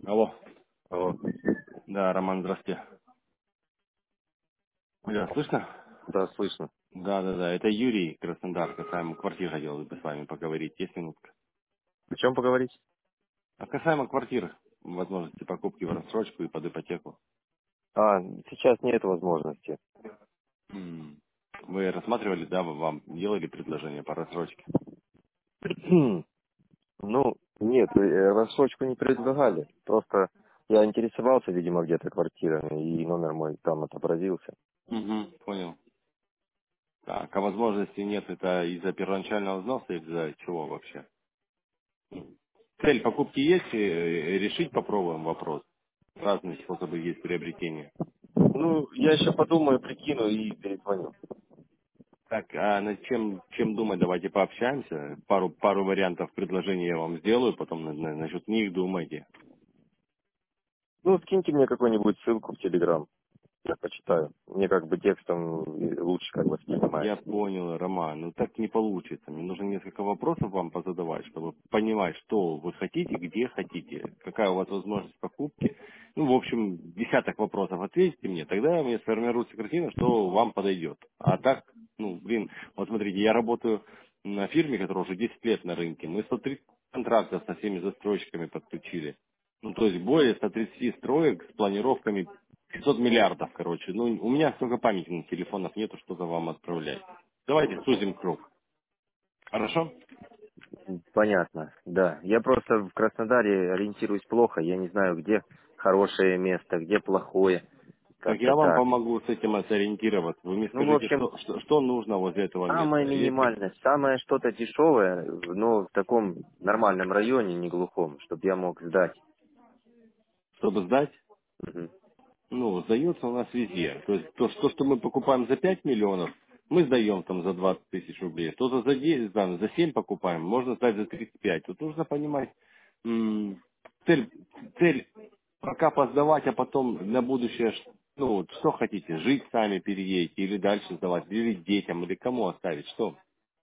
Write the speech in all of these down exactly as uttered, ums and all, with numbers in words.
Алло. Алло. Да, Роман, здравствуйте. Алло, слышно? Да, слышно. Да, да, да. Это Юрий Краснодар, касаемо квартир хотел бы с вами поговорить. Есть минутка. О чем поговорить? А касаемо квартир, возможности покупки в рассрочку и под ипотеку. А, сейчас нет возможности. М. Вы рассматривали, да, вы- вам делали предложение по рассрочке? Ну, нет, э, рассрочку не предлагали. Просто я интересовался, видимо, где-то квартирами, и номер мой там отобразился. Угу, понял. Так, а возможности нет, это из-за первоначального взноса или из-за чего вообще? Цель покупки есть, э, решить попробуем вопрос. Разные способы есть приобретения. Ну, я еще подумаю, прикину и перезвоню. Так, а над чем, чем думать, давайте пообщаемся. Пару, пару вариантов предложений я вам сделаю, потом на- на- насчет них думайте. Ну, скиньте мне какую-нибудь ссылку в Телеграм. Я почитаю. Мне как бы текстом э, лучше как бы Я воспринимается. понял, Роман, ну так не получится. Мне нужно несколько вопросов вам позадавать, чтобы понимать, что вы хотите, где хотите, какая у вас возможность покупки. Ну, в общем, десяток вопросов ответите мне, тогда мне сформируется картина, что вам подойдет. А так, ну, блин, вот смотрите, я работаю на фирме, которая уже десять лет на рынке. Мы сто тридцать контрактов со всеми застройщиками подключили. Ну, то есть более ста тридцати строек с планировками пятьсот миллиардов, короче. Ну, у меня столько памятных телефонов нету, что-то вам отправлять. Давайте сузим круг. Хорошо? Понятно, да. Я просто в Краснодаре ориентируюсь плохо. Я не знаю, где хорошее место, где плохое. Так Как-то я вам так. помогу с этим сориентироваться. Вы мне Ну, в скажите, общем, что, что, что нужно возле этого места. самое Если, минимальное, самое что-то дешевое, но в таком нормальном районе, не глухом, чтобы я мог сдать. чтобы сдать, Мгм. ну, сдается у нас везде. То есть то, что, что мы покупаем за пять миллионов, мы сдаем там за двадцать тысяч рублей. То-то за десять, да, за семь покупаем, можно сдать за тридцать пять. Тут нужно понимать, м, цель, цель пока поздавать, а потом на будущее, ш- ну, вот, что хотите, жить сами переедете, или дальше сдавать, или детям, или кому оставить, что?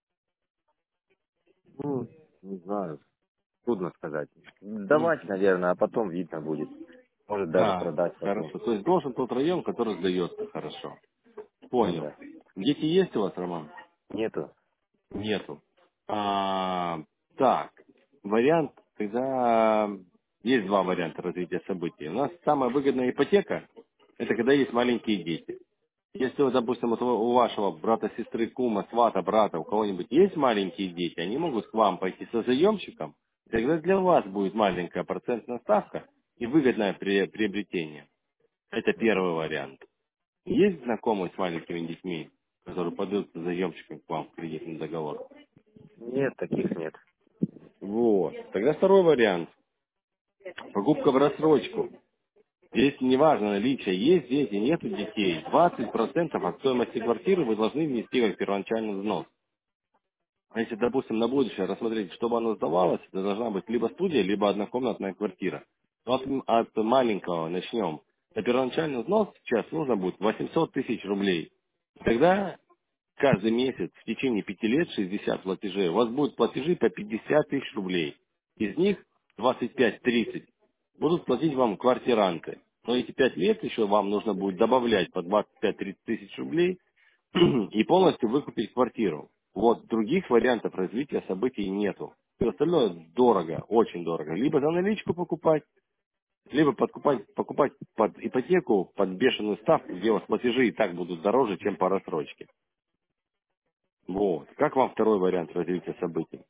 Ну, не знаю, трудно сказать. М. Давать, наверное, а потом видно будет. Может даже А, продать потом. хорошо. То есть должен тот район, который сдается хорошо. Ну Понял. да. Дети есть у вас, Роман? Нету. Нету. А, так, вариант, когда есть два варианта развития событий. У нас самая выгодная ипотека, это когда есть маленькие дети. Если, вот, допустим, вот у вашего брата, сестры, кума, свата, брата, у кого-нибудь есть маленькие дети, они могут к вам пойти со заемщиком, тогда для вас будет маленькая процентная ставка и выгодное пре- приобретение. Это первый вариант. Есть знакомые с маленькими детьми, которые пойдут заемщиком к вам в кредитный договор? Нет, таких нет. Вот. Тогда второй вариант. Покупка в рассрочку. Здесь неважно наличие, есть дети, нету детей. двадцать процентов от стоимости квартиры вы должны внести как первоначальный взнос. А если, допустим, на будущее рассмотреть, чтобы оно сдавалось, это должна быть либо студия, либо однокомнатная квартира. Но от, от маленького начнем. На первоначальный взнос сейчас нужно будет восемьсот тысяч рублей. Тогда каждый месяц в течение пяти лет шестьдесят платежей. У вас будут платежи по пятьдесят тысяч рублей. Из них двадцать пять-тридцать будут платить вам квартиранты. Но эти пять лет еще вам нужно будет добавлять по двадцать пять-тридцать тысяч рублей и полностью выкупить квартиру. Вот других вариантов развития событий нету. Все остальное дорого, очень дорого. Либо за наличку покупать, либо подкупать, покупать под ипотеку, под бешеную ставку, где у вас платежи и так будут дороже, чем по рассрочке. Вот. Как вам второй вариант развития событий?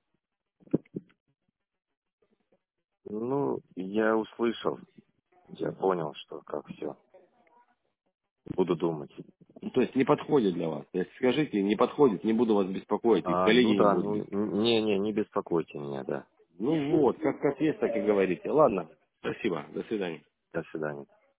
Ну, я услышал. Я понял, что как все. Буду думать. Ну, то есть не подходит для вас. Если скажите, не подходит, не буду вас беспокоить, и А, ну коллеги не да, будут ну, беспокоить. не-не, не беспокойте меня, да. Ну вот, как, как есть, так и говорите. Ладно, спасибо, до свидания. До свидания.